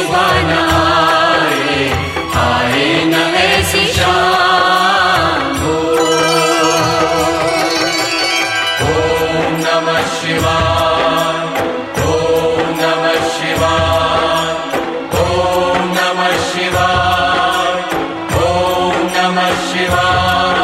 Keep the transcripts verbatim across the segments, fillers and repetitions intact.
सुबह न आए, आए न ऐसी शाम हो। ओम नमः शिवाय, ओम नमः शिवाय, ओम नमः शिवाय, ओम नमः शिवाय।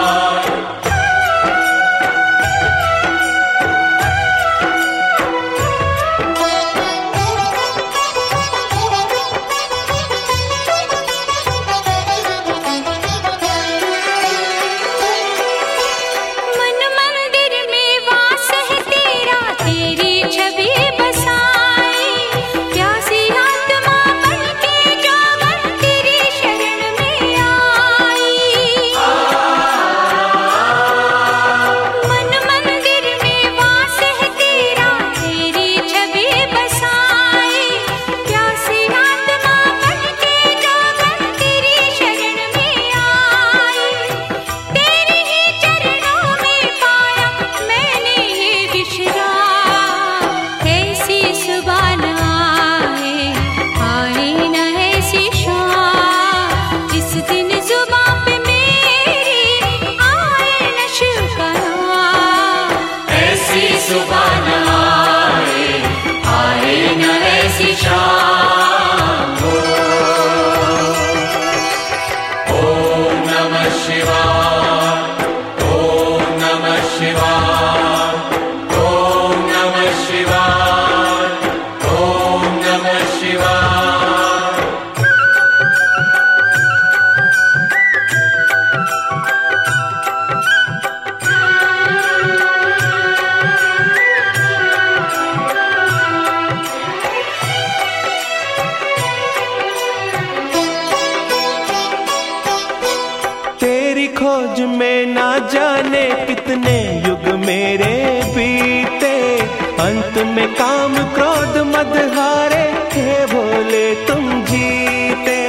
खोज में ना जाने कितने युग मेरे बीते, अंत में काम क्रोध मद हारे, हे भोले तुम जीते।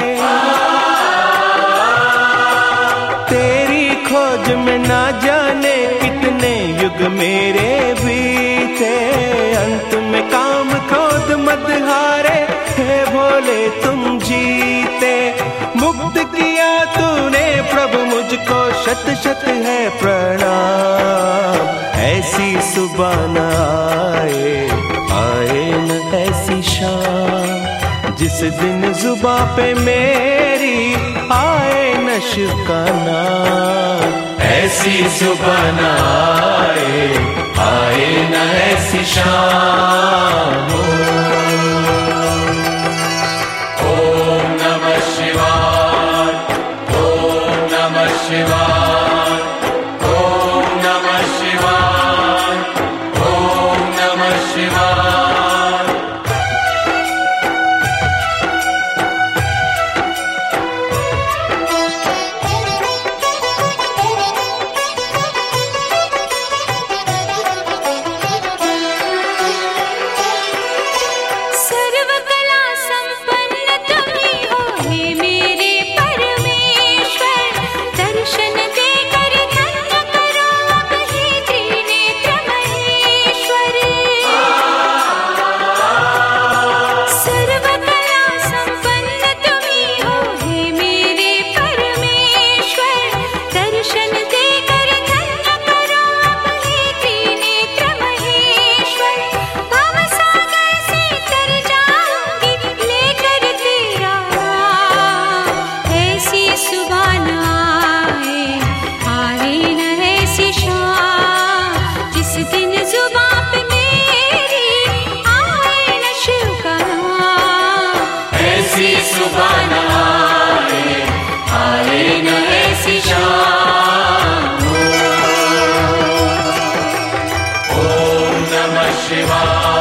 तेरी खोज में ना जाने कितने युग मेरे बीते, अंत में काम क्रोध मद हारे, हे भोले तुम जीते। मुक्त किया तूने प्रभु मुझको, शत शत है प्रणाम। ऐसी सुबह न आए, आए न ऐसी शाम, जिस दिन जुबां पे मेरी आए न शिव का नाम। ऐसी सुबह न आए, आए न ऐसी शाम हो। ओम नमः शिवाय, ओम नमः शिवाय, ओम नमः शिवाय, ओम नमः शिवाय। सुबह न आए, आए न ऐसी शाम हो। ओम नमः शिवाय।